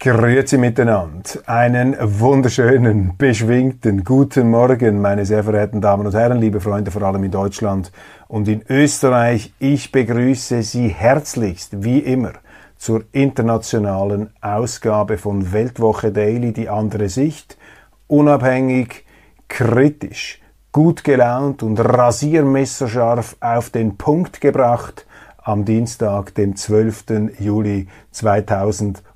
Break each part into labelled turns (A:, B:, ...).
A: Grüezi miteinander. Einen wunderschönen, beschwingten guten Morgen, meine sehr verehrten Damen und Herren, liebe Freunde, vor allem in Deutschland und in Österreich. Ich begrüße Sie herzlichst, wie immer, zur internationalen Ausgabe von Weltwoche Daily, die andere Sicht, unabhängig, kritisch, gut gelaunt und rasiermesserscharf auf den Punkt gebracht am Dienstag, dem 12. Juli 2022.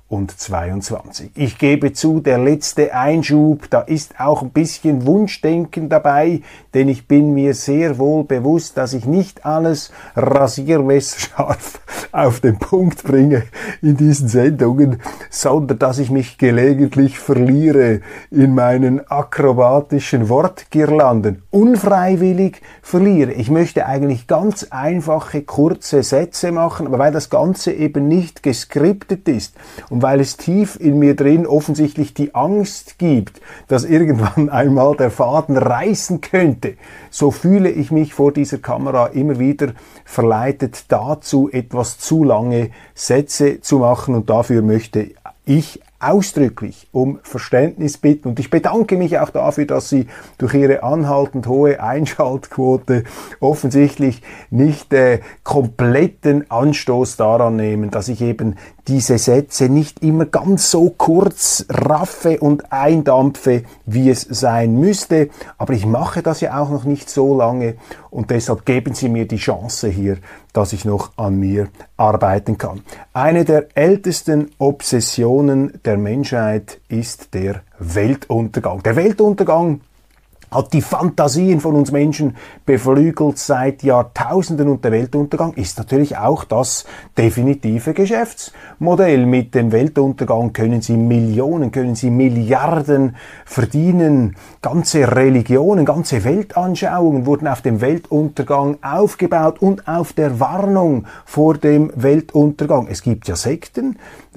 A: Ich gebe zu, der letzte Einschub, da ist auch ein bisschen Wunschdenken dabei, denn ich bin mir sehr wohl bewusst, dass ich nicht alles rasiermesserscharf auf den Punkt bringe in diesen Sendungen, sondern dass ich mich gelegentlich verliere in meinen akrobatischen Wortgirlanden, unfreiwillig verliere. Ich möchte eigentlich ganz einfache, kurze Sätze machen, aber weil das Ganze eben nicht geskriptet ist und weil es tief in mir drin offensichtlich die Angst gibt, dass irgendwann einmal der Faden reißen könnte, so fühle ich mich vor dieser Kamera immer wieder verleitet dazu, etwas zu lange Sätze zu machen, und dafür möchte ich ausdrücklich um Verständnis bitten, und ich bedanke mich auch dafür, dass Sie durch Ihre anhaltend hohe Einschaltquote offensichtlich nicht kompletten Anstoß daran nehmen, dass ich eben diese Sätze nicht immer ganz so kurz raffe und eindampfe, wie es sein müsste, aber ich mache das ja auch noch nicht so lange, und deshalb geben Sie mir die Chance hier, dass ich noch an mir arbeiten kann. Eine der ältesten Obsessionen der Menschheit ist der Weltuntergang. Der Weltuntergang hat die Fantasien von uns Menschen beflügelt seit Jahrtausenden, und der Weltuntergang ist natürlich auch das definitive Geschäftsmodell. Mit dem Weltuntergang können Sie Millionen, können Sie Milliarden verdienen. Ganze Religionen, ganze Weltanschauungen wurden auf dem Weltuntergang aufgebaut und auf der Warnung vor dem Weltuntergang. Es gibt ja Sekten,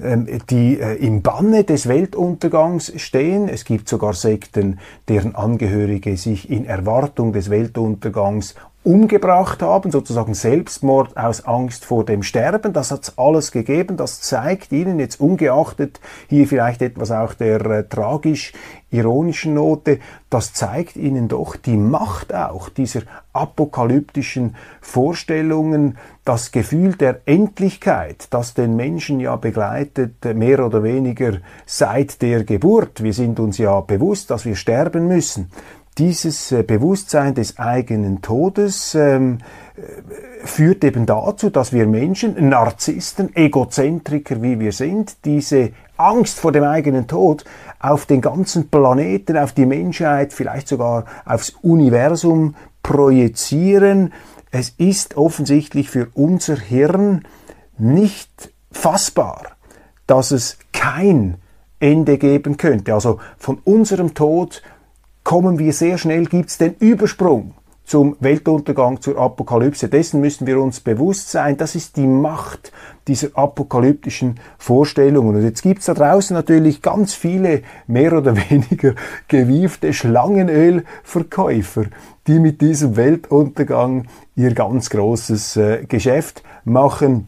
A: die im Banne des Weltuntergangs stehen. Es gibt sogar Sekten, deren Angehörige sich in Erwartung des Weltuntergangs umgebracht haben, sozusagen Selbstmord aus Angst vor dem Sterben. Das hat's alles gegeben. Das zeigt Ihnen jetzt, ungeachtet hier vielleicht etwas auch der tragisch-ironischen Note, das zeigt Ihnen doch die Macht auch dieser apokalyptischen Vorstellungen, das Gefühl der Endlichkeit, das den Menschen ja begleitet, mehr oder weniger seit der Geburt. Wir sind uns ja bewusst, dass wir sterben müssen. Dieses Bewusstsein des eigenen Todes führt eben dazu, dass wir Menschen, Narzissten, Egozentriker wie wir sind, diese Angst vor dem eigenen Tod auf den ganzen Planeten, auf die Menschheit, vielleicht sogar aufs Universum projizieren. Es ist offensichtlich für unser Hirn nicht fassbar, dass es kein Ende geben könnte. Also von unserem Tod kommen wir sehr schnell, gibt es den Übersprung zum Weltuntergang, zur Apokalypse. Dessen müssen wir uns bewusst sein. Das ist die Macht dieser apokalyptischen Vorstellungen. Und jetzt gibt es da draußen natürlich ganz viele mehr oder weniger gewiefte Schlangenölverkäufer, die mit diesem Weltuntergang ihr ganz großes Geschäft machen.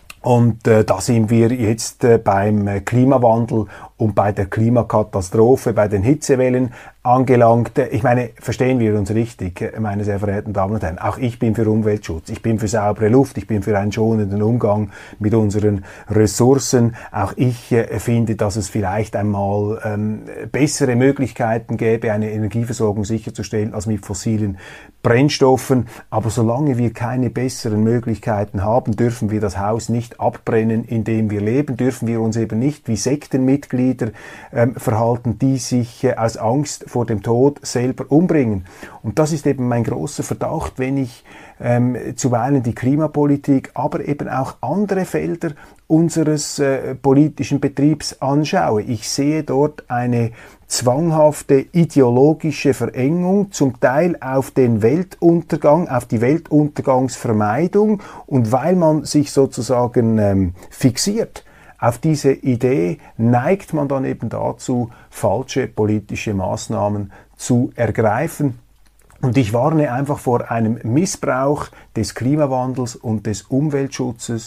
A: Und da sind wir jetzt beim Klimawandel und bei der Klimakatastrophe, bei den Hitzewellen angelangt. Ich meine, verstehen wir uns richtig, meine sehr verehrten Damen und Herren. Auch ich bin für Umweltschutz, ich bin für saubere Luft, ich bin für einen schonenden Umgang mit unseren Ressourcen. Auch ich finde, dass es vielleicht einmal bessere Möglichkeiten gäbe, eine Energieversorgung sicherzustellen als mit fossilen Brennstoffen. Aber solange wir keine besseren Möglichkeiten haben, dürfen wir das Haus nicht abbrennen, in dem wir leben, dürfen wir uns eben nicht wie Sektenmitglieder verhalten, die sich aus Angst vor dem Tod selber umbringen. Und das ist eben mein großer Verdacht, wenn ich zuweilen die Klimapolitik, aber eben auch andere Felder unseres politischen Betriebs anschaue. Ich sehe dort eine zwanghafte ideologische Verengung, zum Teil auf den Weltuntergang, auf die Weltuntergangsvermeidung, und weil man sich sozusagen fixiert auf diese Idee, neigt man dann eben dazu, falsche politische Maßnahmen zu ergreifen. Und ich warne einfach vor einem Missbrauch des Klimawandels und des Umweltschutzes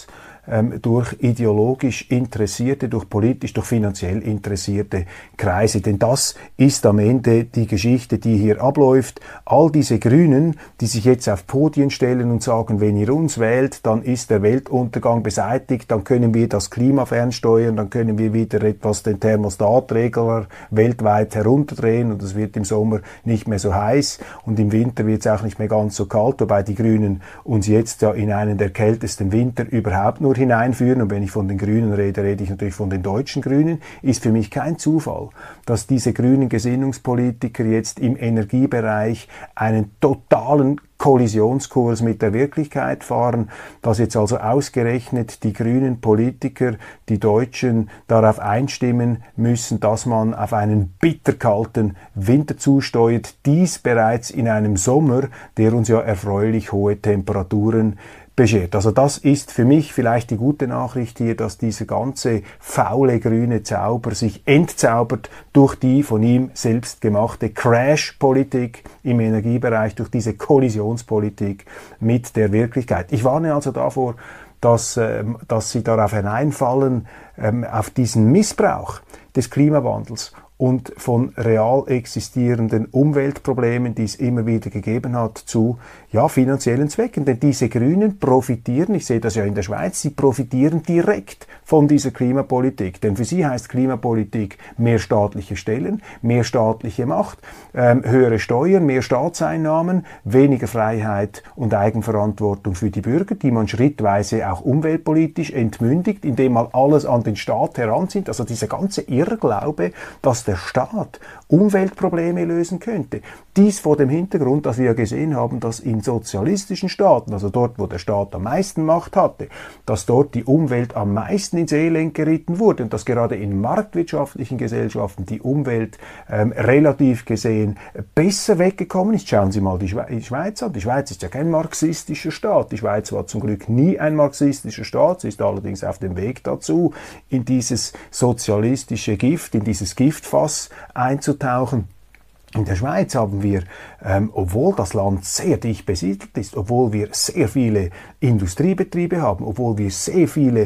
A: durch ideologisch interessierte, durch politisch, durch finanziell interessierte Kreise. Denn das ist am Ende die Geschichte, die hier abläuft. All diese Grünen, die sich jetzt auf Podien stellen und sagen, wenn ihr uns wählt, dann ist der Weltuntergang beseitigt, dann können wir das Klima fernsteuern, dann können wir wieder etwas den Thermostatregler weltweit herunterdrehen und es wird im Sommer nicht mehr so heiß und im Winter wird es auch nicht mehr ganz so kalt, wobei die Grünen uns jetzt ja in einen der kältesten Winter überhaupt nur hineinführen. Und wenn ich von den Grünen rede, rede ich natürlich von den deutschen Grünen. Ist für mich kein Zufall, dass diese grünen Gesinnungspolitiker jetzt im Energiebereich einen totalen Kollisionskurs mit der Wirklichkeit fahren, dass jetzt also ausgerechnet die grünen Politiker, die Deutschen, darauf einstimmen müssen, dass man auf einen bitterkalten Winter zusteuert, dies bereits in einem Sommer, der uns ja erfreulich hohe Temperaturen beschert. Also das ist für mich vielleicht die gute Nachricht hier, dass dieser ganze faule grüne Zauber sich entzaubert durch die von ihm selbst gemachte Crash-Politik im Energiebereich, durch diese Kollisionspolitik mit der Wirklichkeit. Ich warne also davor, dass sie darauf hineinfallen, auf diesen Missbrauch des Klimawandels und von real existierenden Umweltproblemen, die es immer wieder gegeben hat, zu finanziellen Zwecken. Denn diese Grünen profitieren, ich sehe das ja in der Schweiz, sie profitieren direkt von dieser Klimapolitik. Denn für sie heißt Klimapolitik mehr staatliche Stellen, mehr staatliche Macht, höhere Steuern, mehr Staatseinnahmen, weniger Freiheit und Eigenverantwortung für die Bürger, die man schrittweise auch umweltpolitisch entmündigt, indem man alles an den Staat heranzieht. Also dieser ganze Irrglaube, dass der Staat Umweltprobleme lösen könnte. Dies vor dem Hintergrund, dass wir ja gesehen haben, dass in sozialistischen Staaten, also dort, wo der Staat am meisten Macht hatte, dass dort die Umwelt am meisten ins Elend geritten wurde und dass gerade in marktwirtschaftlichen Gesellschaften die Umwelt relativ gesehen besser weggekommen ist. Schauen Sie mal die Schweiz an. Die Schweiz ist ja kein marxistischer Staat. Die Schweiz war zum Glück nie ein marxistischer Staat. Sie ist allerdings auf dem Weg dazu, in dieses sozialistische Gift, in dieses Giftfass einzutauchen. In der Schweiz haben wir, obwohl das Land sehr dicht besiedelt ist, obwohl wir sehr viele Industriebetriebe haben, obwohl wir sehr viele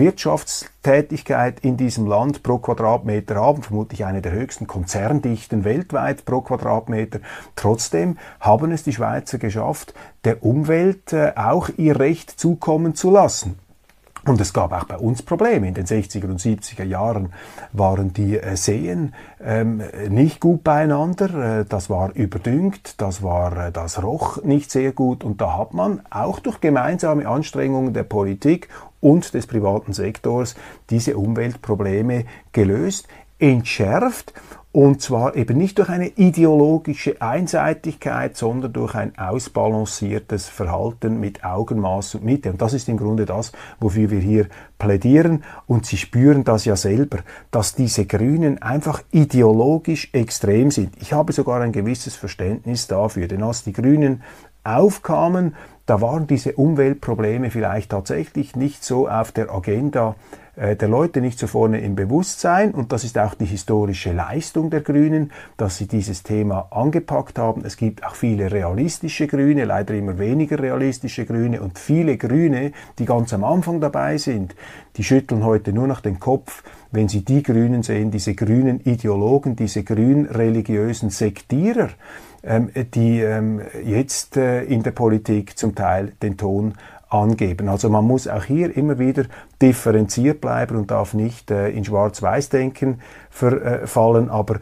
A: Wirtschaftstätigkeit in diesem Land pro Quadratmeter haben, vermutlich eine der höchsten Konzerndichten weltweit pro Quadratmeter, trotzdem haben es die Schweizer geschafft, der Umwelt auch ihr Recht zukommen zu lassen. Und es gab auch bei uns Probleme. In den 60er und 70er Jahren waren die Seen nicht gut beieinander. Das war überdüngt, das roch nicht sehr gut. Und da hat man auch durch gemeinsame Anstrengungen der Politik und des privaten Sektors diese Umweltprobleme gelöst, entschärft. Und zwar eben nicht durch eine ideologische Einseitigkeit, sondern durch ein ausbalanciertes Verhalten mit Augenmaß und Mitte. Und das ist im Grunde das, wofür wir hier plädieren. Und Sie spüren das ja selber, dass diese Grünen einfach ideologisch extrem sind. Ich habe sogar ein gewisses Verständnis dafür, denn als die Grünen aufkamen, da waren diese Umweltprobleme vielleicht tatsächlich nicht so auf der Agenda der Leute, nicht so vorne im Bewusstsein. Und das ist auch die historische Leistung der Grünen, dass sie dieses Thema angepackt haben. Es gibt auch viele realistische Grüne, leider immer weniger realistische Grüne und viele Grüne, die ganz am Anfang dabei sind, die schütteln heute nur noch den Kopf, wenn sie die Grünen sehen, diese grünen Ideologen, diese grün-religiösen Sektierer, die jetzt in der Politik zum Teil den Ton angeben. Also man muss auch hier immer wieder differenziert bleiben und darf nicht in Schwarz-Weiß-Denken verfallen. Aber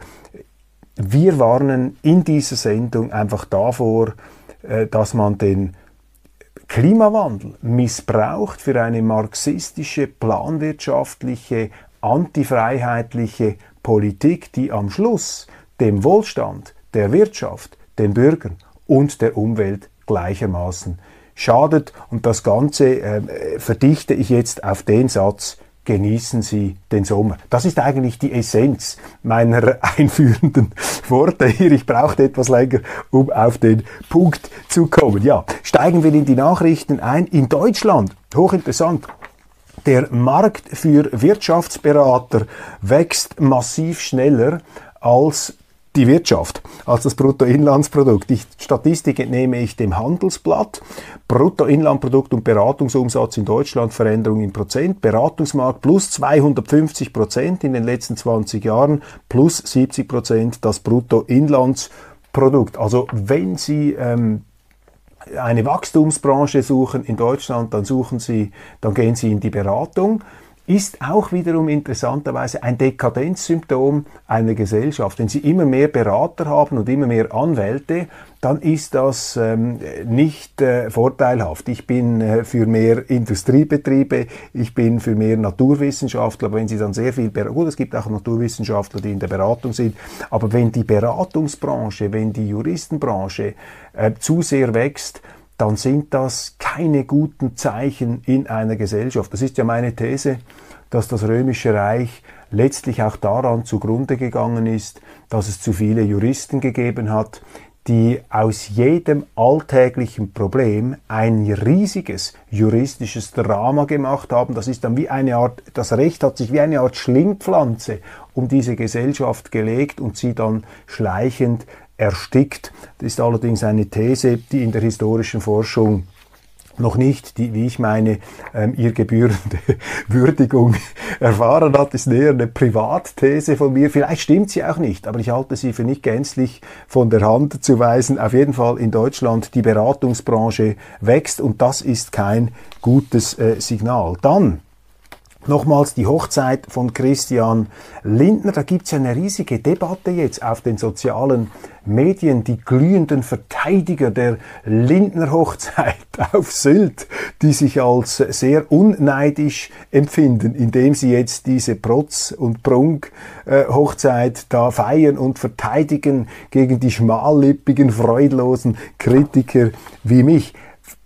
A: wir warnen in dieser Sendung einfach davor, dass man den Klimawandel missbraucht für eine marxistische, planwirtschaftliche, antifreiheitliche Politik, die am Schluss dem Wohlstand der Wirtschaft, den Bürgern und der Umwelt gleichermaßen schadet. Und das Ganze verdichte ich jetzt auf den Satz: Genießen Sie den Sommer. Das ist eigentlich die Essenz meiner einführenden Worte hier. Ich brauchte etwas länger, um auf den Punkt zu kommen. Ja, steigen wir in die Nachrichten ein. In Deutschland, hochinteressant, der Markt für Wirtschaftsberater wächst massiv schneller als die Wirtschaft als das Bruttoinlandsprodukt. Die Statistik entnehme ich dem Handelsblatt. Bruttoinlandprodukt und Beratungsumsatz in Deutschland, Veränderung in Prozent. Beratungsmarkt plus 250% in den letzten 20 Jahren, plus 70% das Bruttoinlandsprodukt. Also wenn Sie eine Wachstumsbranche suchen in Deutschland, dann gehen Sie in die Beratung. Ist auch wiederum interessanterweise ein Dekadenzsymptom einer Gesellschaft. Wenn Sie immer mehr Berater haben und immer mehr Anwälte, dann ist das nicht vorteilhaft. Ich bin für mehr Industriebetriebe, ich bin für mehr Naturwissenschaftler, aber wenn Sie dann sehr viel, gut, es gibt auch Naturwissenschaftler, die in der Beratung sind, aber wenn die Beratungsbranche, wenn die Juristenbranche zu sehr wächst, dann sind das keine guten Zeichen in einer Gesellschaft. Das ist ja meine These, dass das Römische Reich letztlich auch daran zugrunde gegangen ist, dass es zu viele Juristen gegeben hat, die aus jedem alltäglichen Problem ein riesiges juristisches Drama gemacht haben. Das ist dann wie eine Art, das Recht hat sich wie eine Art Schlingpflanze um diese Gesellschaft gelegt und sie dann schleichend erstickt. Das ist allerdings eine These, die in der historischen Forschung noch nicht, wie ich meine, ihr gebührende Würdigung erfahren hat. Das ist eher eine Privatthese von mir. Vielleicht stimmt sie auch nicht, aber ich halte sie für nicht gänzlich von der Hand zu weisen. Auf jeden Fall in Deutschland, die Beratungsbranche wächst und das ist kein gutes Signal. Dann nochmals die Hochzeit von Christian Lindner. Da gibt's ja eine riesige Debatte jetzt auf den sozialen Medien. Die glühenden Verteidiger der Lindner-Hochzeit auf Sylt, die sich als sehr unneidisch empfinden, indem sie jetzt diese Protz- und Prunk-Hochzeit da feiern und verteidigen gegen die schmallippigen, freudlosen Kritiker wie mich.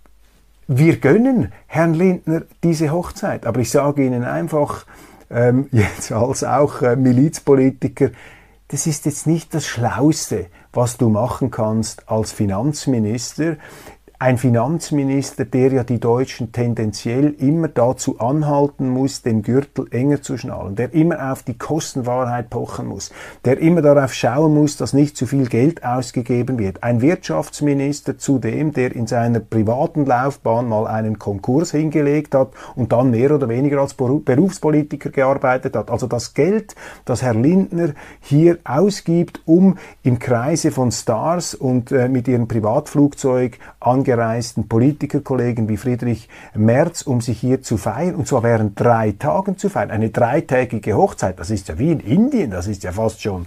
A: Wir gönnen Herrn Lindner diese Hochzeit, aber ich sage Ihnen einfach, jetzt als auch Milizpolitiker, das ist jetzt nicht das Schlauste, was du machen kannst als Finanzminister. Ein Finanzminister, der ja die Deutschen tendenziell immer dazu anhalten muss, den Gürtel enger zu schnallen, der immer auf die Kostenwahrheit pochen muss, der immer darauf schauen muss, dass nicht zu viel Geld ausgegeben wird. Ein Wirtschaftsminister zudem, der in seiner privaten Laufbahn mal einen Konkurs hingelegt hat und dann mehr oder weniger als Berufspolitiker gearbeitet hat. Also das Geld, das Herr Lindner hier ausgibt, um im Kreise von Stars und mit ihrem Privatflugzeug angereisten Politikerkollegen wie Friedrich Merz, um sich hier zu feiern, und zwar während 3 Tagen zu feiern. Eine 3-tägige Hochzeit, das ist ja wie in Indien, das ist ja fast schon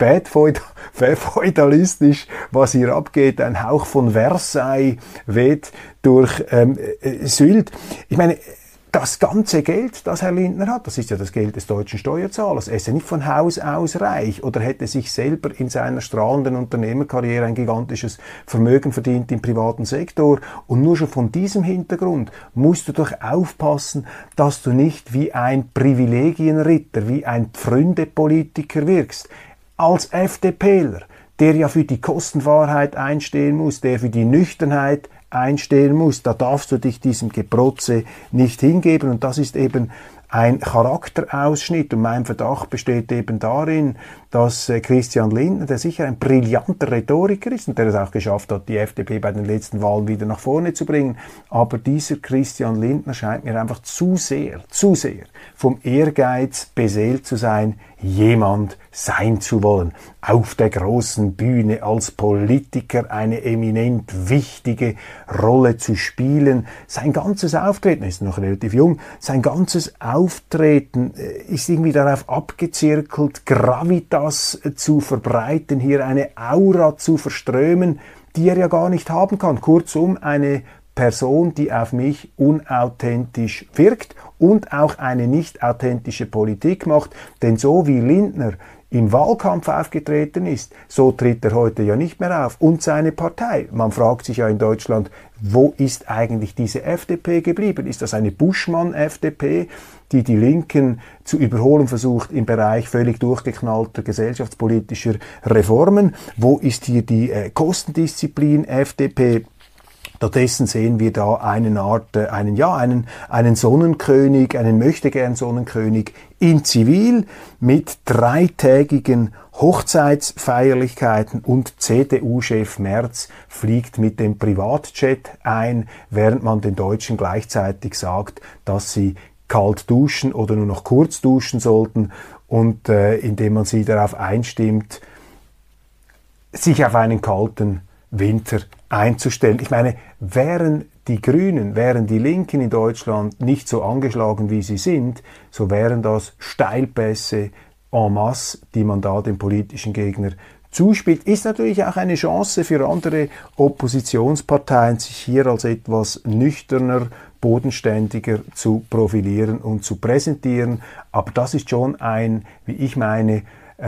A: spätfeudalistisch, was hier abgeht. Ein Hauch von Versailles weht durch Sylt. Ich meine, das ganze Geld, das Herr Lindner hat, das ist ja das Geld des deutschen Steuerzahlers. Er ist ja nicht von Haus aus reich oder hätte sich selber in seiner strahlenden Unternehmerkarriere ein gigantisches Vermögen verdient im privaten Sektor. Und nur schon von diesem Hintergrund musst du doch aufpassen, dass du nicht wie ein Privilegienritter, wie ein Pfründepolitiker wirkst. Als FDPler, der ja für die Kostenwahrheit einstehen muss, der für die Nüchternheit einstehen muss, da darfst du dich diesem Geprotze nicht hingeben, und das ist eben ein Charakterausschnitt, und mein Verdacht besteht eben darin, dass Christian Lindner, der sicher ein brillanter Rhetoriker ist und der es auch geschafft hat, die FDP bei den letzten Wahlen wieder nach vorne zu bringen, aber dieser Christian Lindner scheint mir einfach zu sehr vom Ehrgeiz beseelt zu sein, jemand sein zu wollen, auf der großen Bühne als Politiker eine eminent wichtige Rolle zu spielen. Sein ganzes Auftreten, ist noch relativ jung, sein ganzes Auftreten ist irgendwie darauf abgezirkelt, Gravitas zu verbreiten, hier eine Aura zu verströmen, die er ja gar nicht haben kann. Kurzum, eine Person, die auf mich unauthentisch wirkt und auch eine nicht authentische Politik macht. Denn so wie Lindner im Wahlkampf aufgetreten ist, so tritt er heute ja nicht mehr auf. Und seine Partei. Man fragt sich ja in Deutschland, wo ist eigentlich diese FDP geblieben? Ist das eine Buschmann-FDP, die die Linken zu überholen versucht im Bereich völlig durchgeknallter gesellschaftspolitischer Reformen? Wo ist hier die Kostendisziplin-FDP? Stattdessen sehen wir da einen Sonnenkönig, einen Möchtegern-Sonnenkönig in Zivil mit 3-tägigen Hochzeitsfeierlichkeiten, und CDU-Chef Merz fliegt mit dem Privatjet ein, während man den Deutschen gleichzeitig sagt, dass sie kalt duschen oder nur noch kurz duschen sollten, und indem man sie darauf einstimmt, sich auf einen kalten Winter einzustellen. Ich meine, wären die Grünen, wären die Linken in Deutschland nicht so angeschlagen, wie sie sind, so wären das Steilpässe en masse, die man da dem politischen Gegner zuspielt. Ist natürlich auch eine Chance für andere Oppositionsparteien, sich hier als etwas nüchterner, bodenständiger zu profilieren und zu präsentieren. Aber das ist schon ein, wie ich meine,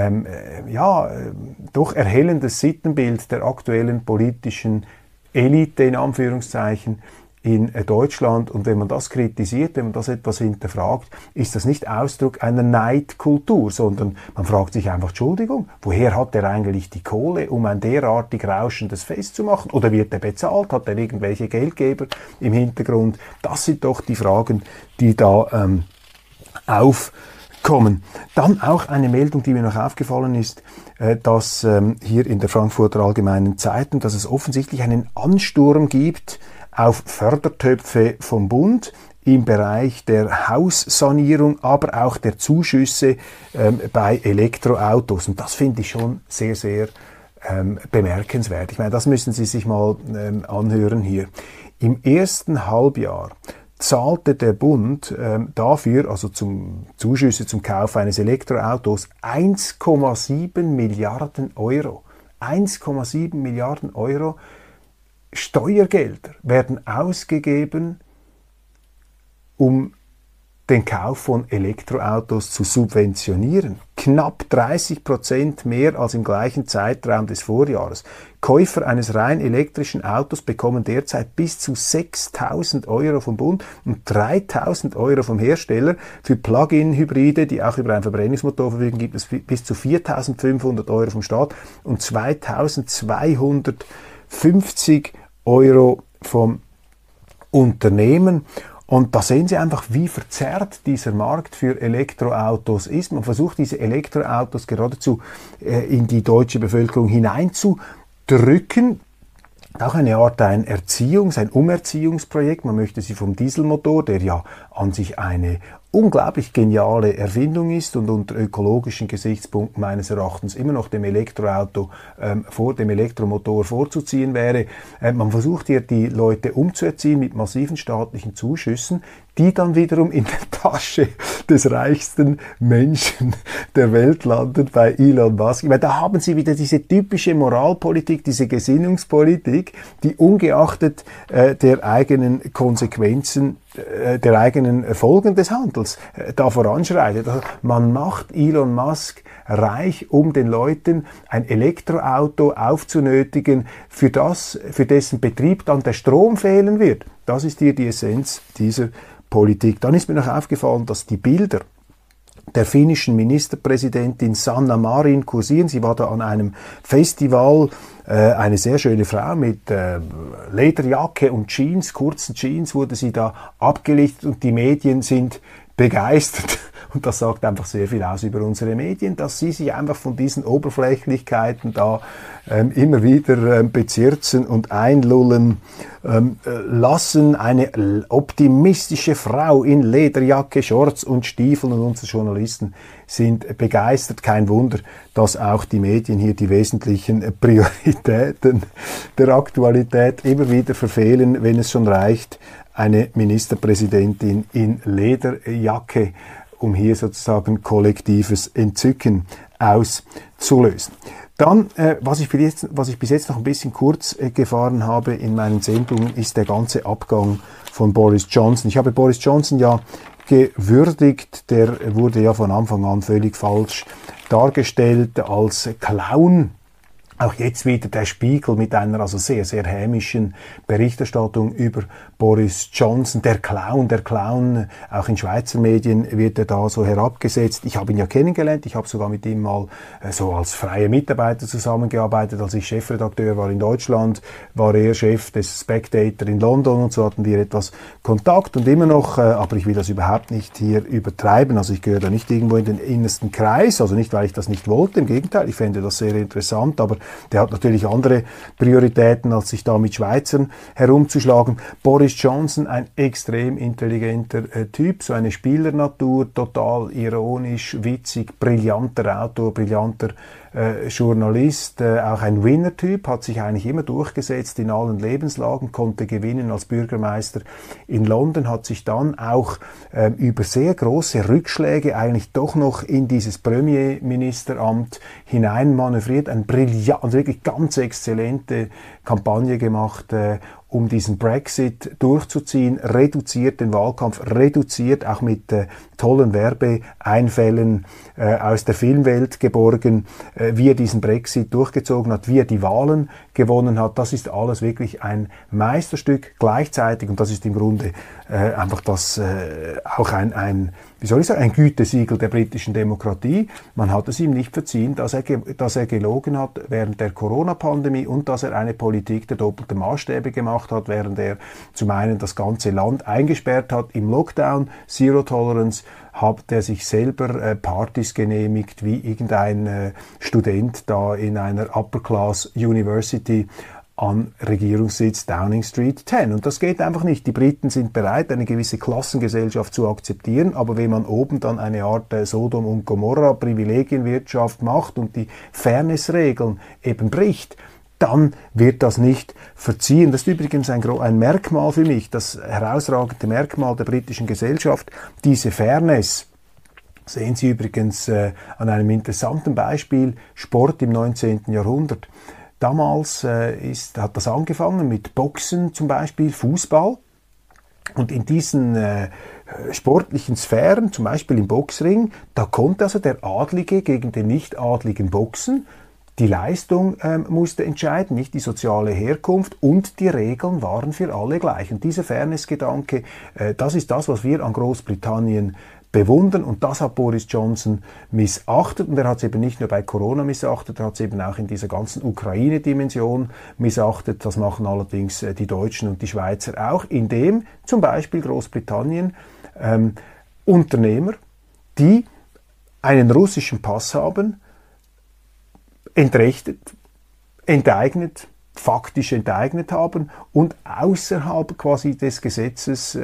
A: doch erhellendes Sittenbild der aktuellen politischen Elite in Anführungszeichen in Deutschland. Und wenn man das kritisiert, wenn man das etwas hinterfragt, ist das nicht Ausdruck einer Neidkultur, sondern man fragt sich einfach, Entschuldigung, woher hat er eigentlich die Kohle, um ein derartig rauschendes Fest zu machen? Oder wird er bezahlt? Hat er irgendwelche Geldgeber im Hintergrund? Das sind doch die Fragen, die da aufkommen. Dann auch eine Meldung, die mir noch aufgefallen ist, dass hier in der Frankfurter Allgemeinen Zeitung, dass es offensichtlich einen Ansturm gibt auf Fördertöpfe vom Bund im Bereich der Haussanierung, aber auch der Zuschüsse bei Elektroautos. Und das finde ich schon sehr, sehr bemerkenswert. Ich meine, das müssen Sie sich mal anhören hier. Im ersten Halbjahr zahlte der Bund dafür, also zum Zuschüsse zum Kauf eines Elektroautos, 1,7 Milliarden Euro. 1,7 Milliarden Euro Steuergelder werden ausgegeben, um den Kauf von Elektroautos zu subventionieren. Knapp 30% mehr als im gleichen Zeitraum des Vorjahres. Käufer eines rein elektrischen Autos bekommen derzeit bis zu 6.000 Euro vom Bund und 3.000 Euro vom Hersteller. Für Plug-in-Hybride, die auch über einen Verbrennungsmotor verfügen, gibt es bis zu 4.500 Euro vom Staat und 2.250 Euro vom Unternehmen. Und da sehen Sie einfach, wie verzerrt dieser Markt für Elektroautos ist. Man versucht, diese Elektroautos geradezu in die deutsche Bevölkerung hineinzudrücken. Auch eine Art ein Umerziehungsprojekt. Man möchte sie vom Dieselmotor, der ja an sich eine unglaublich geniale Erfindung ist und unter ökologischen Gesichtspunkten meines Erachtens immer noch dem Elektroauto vor dem Elektromotor vorzuziehen wäre. Man versucht hier die Leute umzuerziehen mit massiven staatlichen Zuschüssen, die dann wiederum in der Tasche des reichsten Menschen der Welt landen, bei Elon Musk. Ich meine, da haben Sie wieder diese typische Moralpolitik, diese Gesinnungspolitik, die ungeachtet der eigenen Konsequenzen, der eigenen Folgen des Handels da voranschreitet. Also man macht Elon Musk reich, um den Leuten ein Elektroauto aufzunötigen, für dessen Betrieb dann der Strom fehlen wird. Das ist hier die Essenz dieser Politik. Dann ist mir noch aufgefallen, dass die Bilder der finnischen Ministerpräsidentin Sanna Marin kursieren. Sie war da an einem Festival, eine sehr schöne Frau mit Lederjacke und Jeans, kurzen Jeans wurde sie da abgelichtet und die Medien sind begeistert. Und das sagt einfach sehr viel aus über unsere Medien, dass sie sich einfach von diesen Oberflächlichkeiten da immer wieder bezirzen und einlullen lassen. Eine optimistische Frau in Lederjacke, Shorts und Stiefeln, und unsere Journalisten sind begeistert. Kein Wunder, dass auch die Medien hier die wesentlichen Prioritäten der Aktualität immer wieder verfehlen, wenn es schon reicht, eine Ministerpräsidentin in Lederjacke, um hier sozusagen kollektives Entzücken auszulösen. Dann, was ich bis jetzt noch ein bisschen kurz gefahren habe in meinen Sendungen, ist der ganze Abgang von Boris Johnson. Ich habe Boris Johnson ja gewürdigt, der wurde ja von Anfang an völlig falsch dargestellt als Clown Auch jetzt wieder der Spiegel mit einer also sehr, sehr hämischen Berichterstattung über Boris Johnson. Der Clown, auch in Schweizer Medien wird er da so herabgesetzt. Ich habe ihn ja kennengelernt, ich habe sogar mit ihm mal so als freier Mitarbeiter zusammengearbeitet. Als ich Chefredakteur war in Deutschland, war er Chef des Spectator in London und so hatten wir etwas Kontakt und immer noch, aber ich will das überhaupt nicht hier übertreiben. Also ich gehöre da nicht irgendwo in den innersten Kreis, also nicht, weil ich das nicht wollte, im Gegenteil, ich fände das sehr interessant, aber der hat natürlich andere Prioritäten, als sich da mit Schweizern herumzuschlagen. Boris Johnson, ein extrem intelligenter Typ, so eine Spielernatur, total ironisch, witzig, brillanter Autor, brillanter Journalist, auch ein Winner-Typ, hat sich eigentlich immer durchgesetzt in allen Lebenslagen, konnte gewinnen als Bürgermeister in London, hat sich dann auch über sehr große Rückschläge eigentlich doch noch in dieses Premierministeramt hineinmanövriert, ein brillant, wirklich ganz exzellente Kampagne gemacht, um diesen Brexit durchzuziehen, reduziert den Wahlkampf, reduziert auch mit tollen Werbeeinfällen aus der Filmwelt geborgen, wie er diesen Brexit durchgezogen hat, wie er die Wahlen gewonnen hat. Das ist alles wirklich ein Meisterstück gleichzeitig und das ist im Grunde einfach das auch ein Gütesiegel der britischen Demokratie. Man hat es ihm nicht verziehen, dass er gelogen hat während der Corona-Pandemie und dass er eine Politik der doppelten Maßstäbe gemacht hat, während er zum einen das ganze Land eingesperrt hat im Lockdown, Zero Tolerance, hat er sich selber Partys genehmigt, wie irgendein Student da in einer Upper Class University am Regierungssitz Downing Street 10. Und das geht einfach nicht. Die Briten sind bereit, eine gewisse Klassengesellschaft zu akzeptieren, aber wenn man oben dann eine Art Sodom und Gomorra Privilegienwirtschaft macht und die Fairnessregeln eben bricht, dann wird das nicht verziehen. Das ist übrigens ein Merkmal für mich, das herausragende Merkmal der britischen Gesellschaft, diese Fairness. Sehen Sie übrigens an einem interessanten Beispiel Sport im 19. Jahrhundert. Damals hat das angefangen mit Boxen zum Beispiel, Fußball. Und in diesen sportlichen Sphären, zum Beispiel im Boxring, da konnte also der Adlige gegen den Nicht-Adligen boxen. Die Leistung musste entscheiden, nicht die soziale Herkunft und die Regeln waren für alle gleich. Und dieser Fairness-Gedanke, das ist das, was wir an Großbritannien bewundern und das hat Boris Johnson missachtet und er hat es eben nicht nur bei Corona missachtet, er hat es eben auch in dieser ganzen Ukraine-Dimension missachtet. Das machen allerdings die Deutschen und die Schweizer auch, indem zum Beispiel Großbritannien Unternehmer, die einen russischen Pass haben, entrechtet, enteignet, faktisch enteignet haben und außerhalb quasi des Gesetzes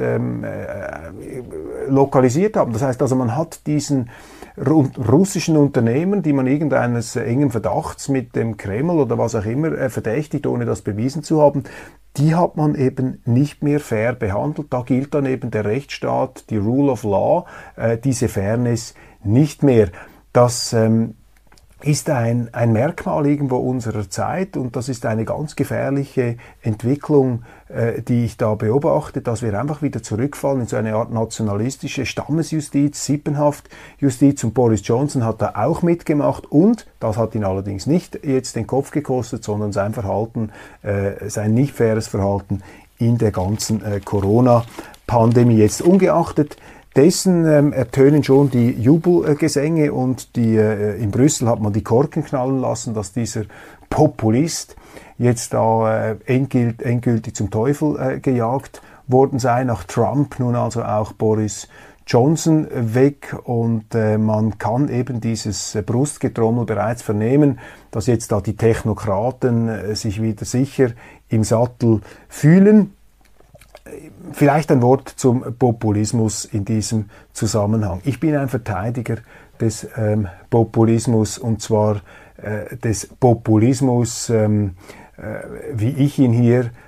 A: lokalisiert haben. Das heißt also, man hat diesen russischen Unternehmen, die man irgendeines engen Verdachts mit dem Kreml oder was auch immer verdächtigt, ohne das bewiesen zu haben, die hat man eben nicht mehr fair behandelt. Da gilt dann eben der Rechtsstaat, die Rule of Law, diese Fairness nicht mehr. Das ist ein Merkmal irgendwo unserer Zeit und das ist eine ganz gefährliche Entwicklung, die ich da beobachte, dass wir einfach wieder zurückfallen in so eine Art nationalistische Stammesjustiz, Sippenhaftjustiz und Boris Johnson hat da auch mitgemacht und das hat ihn allerdings nicht jetzt den Kopf gekostet, sondern sein Verhalten, sein nicht faires Verhalten in der ganzen Corona-Pandemie. Jetzt ungeachtet dessen ertönen schon die Jubelgesänge und in Brüssel hat man die Korken knallen lassen, dass dieser Populist jetzt da endgültig zum Teufel gejagt worden sei. Nach Trump nun also auch Boris Johnson weg und man kann eben dieses Brustgetrommel bereits vernehmen, dass jetzt da die Technokraten sich wieder sicher im Sattel fühlen. Vielleicht ein Wort zum Populismus in diesem Zusammenhang. Ich bin ein Verteidiger des Populismus und zwar des Populismus, wie ich ihn hier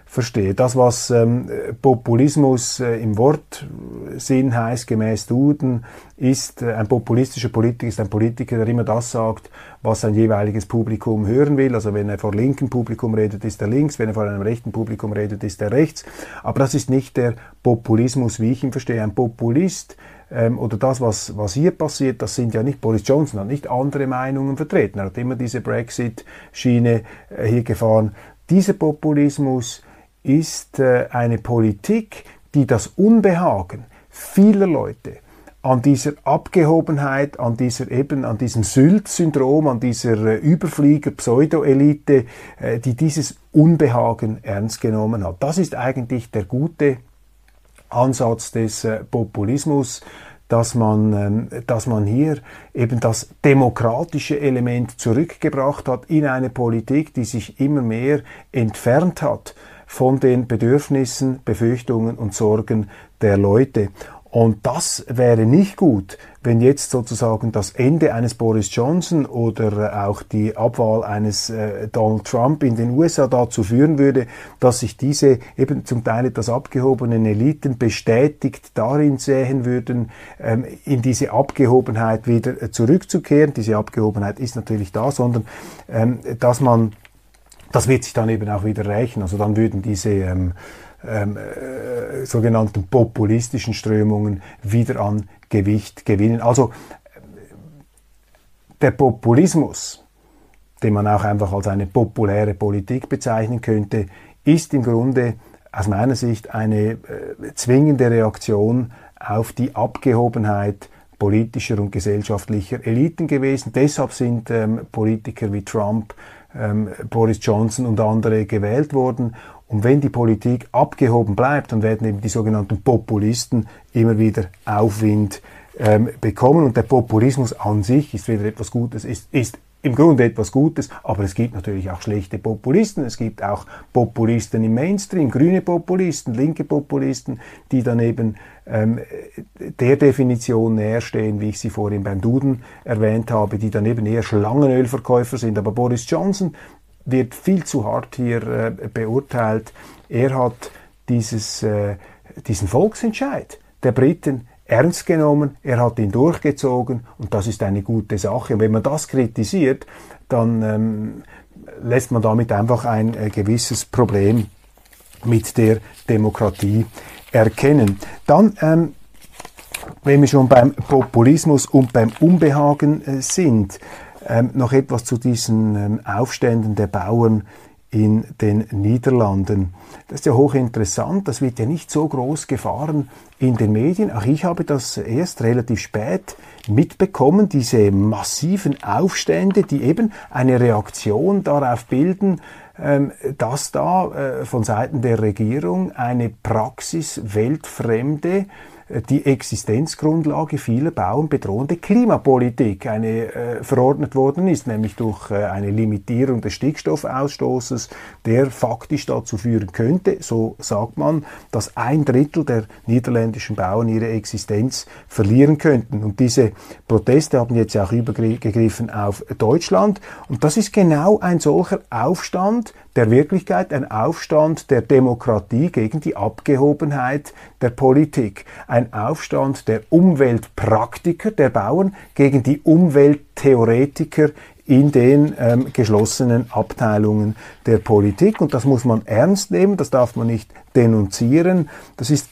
A: verstehe. Das, was Populismus im Wortsinn heißt, gemäß Duden, ist ein populistischer Politiker, ist ein Politiker, der immer das sagt, was sein jeweiliges Publikum hören will. Also wenn er vor linkem Publikum redet, ist er links, wenn er vor einem rechten Publikum redet, ist er rechts. Aber das ist nicht der Populismus, wie ich ihn verstehe. Ein Populist oder das, was hier passiert, das sind ja nicht, Boris Johnson hat nicht andere Meinungen vertreten. Er hat immer diese Brexit-Schiene hier gefahren. Dieser Populismus ist eine Politik, die das Unbehagen vieler Leute an dieser Abgehobenheit, an diesem Sylt-Syndrom, an dieser Überflieger-Pseudo-Elite, die dieses Unbehagen ernst genommen hat. Das ist eigentlich der gute Ansatz des Populismus, dass man hier eben das demokratische Element zurückgebracht hat in eine Politik, die sich immer mehr entfernt hat von den Bedürfnissen, Befürchtungen und Sorgen der Leute. Und das wäre nicht gut, wenn jetzt sozusagen das Ende eines Boris Johnson oder auch die Abwahl eines Donald Trump in den USA dazu führen würde, dass sich diese eben zum Teil etwas abgehobenen Eliten bestätigt darin sehen würden, in diese Abgehobenheit wieder zurückzukehren. Diese Abgehobenheit ist natürlich da, sondern das wird sich dann eben auch wieder rächen. Also dann würden diese sogenannten populistischen Strömungen wieder an Gewicht gewinnen. Also der Populismus, den man auch einfach als eine populäre Politik bezeichnen könnte, ist im Grunde aus meiner Sicht eine zwingende Reaktion auf die Abgehobenheit politischer und gesellschaftlicher Eliten gewesen. Deshalb sind Politiker wie Trump, Boris Johnson und andere gewählt worden. Und wenn die Politik abgehoben bleibt, dann werden eben die sogenannten Populisten immer wieder Aufwind bekommen. Und der Populismus an sich ist wieder etwas Gutes, ist im Grunde etwas Gutes, aber es gibt natürlich auch schlechte Populisten. Es gibt auch Populisten im Mainstream, grüne Populisten, linke Populisten, die dann eben der Definition näher stehen, wie ich sie vorhin beim Duden erwähnt habe, die dann eben eher Schlangenölverkäufer sind. Aber Boris Johnson wird viel zu hart hier beurteilt. Er hat diesen Volksentscheid der Briten ernst genommen, er hat ihn durchgezogen und das ist eine gute Sache. Und wenn man das kritisiert, dann lässt man damit einfach ein gewisses Problem mit der Demokratie erkennen. Dann, wenn wir schon beim Populismus und beim Unbehagen sind, noch etwas zu diesen Aufständen der Bauern in den Niederlanden. Das ist ja hochinteressant, das wird ja nicht so groß gefahren in den Medien. Auch ich habe das erst relativ spät mitbekommen, diese massiven Aufstände, die eben eine Reaktion darauf bilden, dass da von Seiten der Regierung eine Praxis weltfremde, die Existenzgrundlage vieler Bauern bedrohende Klimapolitik verordnet worden ist, nämlich durch eine Limitierung des Stickstoffausstoßes, der faktisch dazu führen könnte, so sagt man, dass 1/3 der niederländischen Bauern ihre Existenz verlieren könnten. Und diese Proteste haben jetzt auch übergegriffen auf Deutschland. Und das ist genau ein solcher Aufstand der Wirklichkeit, ein Aufstand der Demokratie gegen die Abgehobenheit der Politik. Ein Aufstand der Umweltpraktiker, der Bauern, gegen die Umwelttheoretiker in den geschlossenen Abteilungen der Politik. Und das muss man ernst nehmen, das darf man nicht denunzieren. Das ist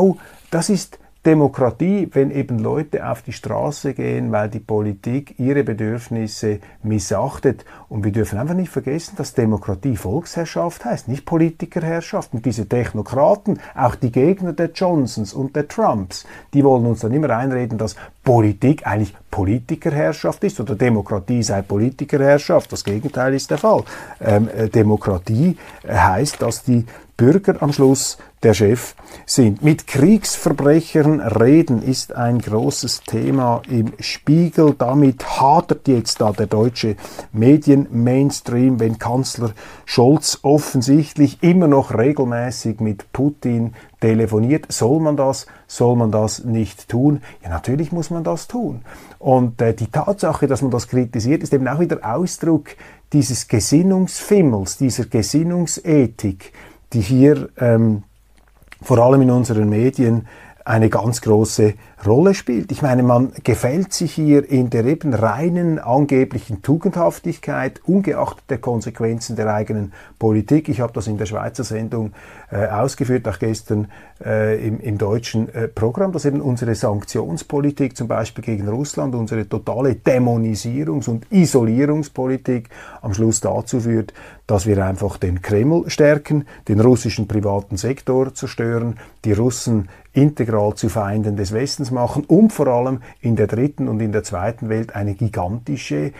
A: Demokratie, wenn eben Leute auf die Straße gehen, weil die Politik ihre Bedürfnisse missachtet. Und wir dürfen einfach nicht vergessen, dass Demokratie Volksherrschaft heißt, nicht Politikerherrschaft. Und diese Technokraten, auch die Gegner der Johnsons und der Trumps, die wollen uns dann immer einreden, dass Politik eigentlich Politikerherrschaft ist oder Demokratie sei Politikerherrschaft. Das Gegenteil ist der Fall. Demokratie heißt, dass die Bürger am Schluss der Chef sind. Mit Kriegsverbrechern reden ist ein großes Thema im Spiegel. Damit hadert jetzt da der deutsche Medien-Mainstream, wenn Kanzler Scholz offensichtlich immer noch regelmäßig mit Putin telefoniert. Soll man das nicht tun? Ja, natürlich muss man das tun. Und die Tatsache, dass man das kritisiert, ist eben auch wieder Ausdruck dieses Gesinnungsfimmels, dieser Gesinnungsethik, die hier vor allem in unseren Medien eine ganz große Rolle spielt. Ich meine, man gefällt sich hier in der eben reinen angeblichen Tugendhaftigkeit, ungeachtet der Konsequenzen der eigenen Politik. Ich habe das in der Schweizer Sendung ausgeführt, auch gestern im deutschen Programm, dass eben unsere Sanktionspolitik zum Beispiel gegen Russland, unsere totale Dämonisierungs- und Isolierungspolitik am Schluss dazu führt, dass wir einfach den Kreml stärken, den russischen privaten Sektor zerstören, die Russen integral zu Feinden des Westens machen und vor allem in der dritten und in der zweiten Welt eine gigantische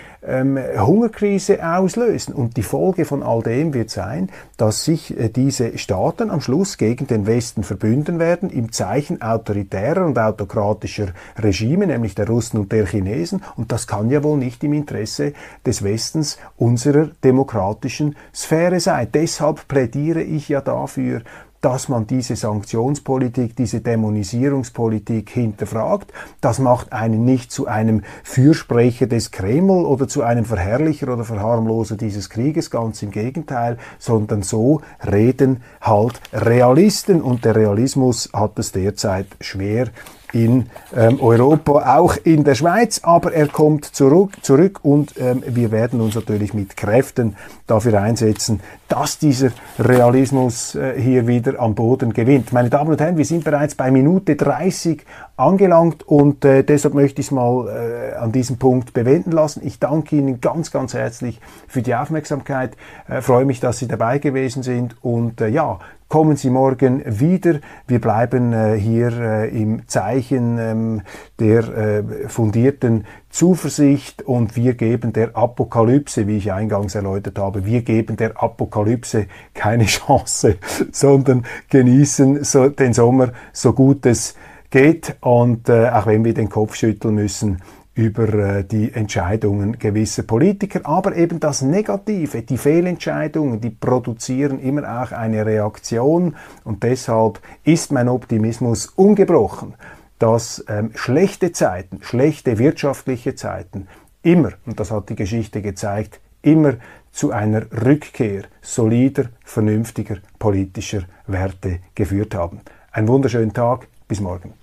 A: Hungerkrise auslösen. Und die Folge von all dem wird sein, dass sich diese Staaten am Schluss gegen den Westen verbünden werden, im Zeichen autoritärer und autokratischer Regime, nämlich der Russen und der Chinesen. Und das kann ja wohl nicht im Interesse des Westens, unserer demokratischen Sphäre sein. Deshalb plädiere ich ja dafür, dass man diese Sanktionspolitik, diese Dämonisierungspolitik hinterfragt. Das macht einen nicht zu einem Fürsprecher des Kreml oder zu einem Verherrlicher oder Verharmloser dieses Krieges, ganz im Gegenteil, sondern so reden halt Realisten, und der Realismus hat es derzeit schwer in Europa, auch in der Schweiz, aber er kommt zurück und wir werden uns natürlich mit Kräften dafür einsetzen, dass dieser Realismus hier wieder an Boden gewinnt. Meine Damen und Herren, wir sind bereits bei Minute 30 angelangt und deshalb möchte ich es mal an diesem Punkt bewenden lassen. Ich danke Ihnen ganz, ganz herzlich für die Aufmerksamkeit, freue mich, dass Sie dabei gewesen sind und ja, kommen Sie morgen wieder. Wir bleiben hier im Zeichen der fundierten Zuversicht und wir geben der Apokalypse, wie ich eingangs erläutert habe, wir geben der Apokalypse keine Chance, sondern genießen den Sommer so gut es geht und auch wenn wir den Kopf schütteln müssen über die Entscheidungen gewisser Politiker, aber eben das Negative, die Fehlentscheidungen, die produzieren immer auch eine Reaktion und deshalb ist mein Optimismus ungebrochen, dass schlechte Zeiten, schlechte wirtschaftliche Zeiten immer, und das hat die Geschichte gezeigt, immer zu einer Rückkehr solider, vernünftiger politischer Werte geführt haben. Einen wunderschönen Tag, bis morgen.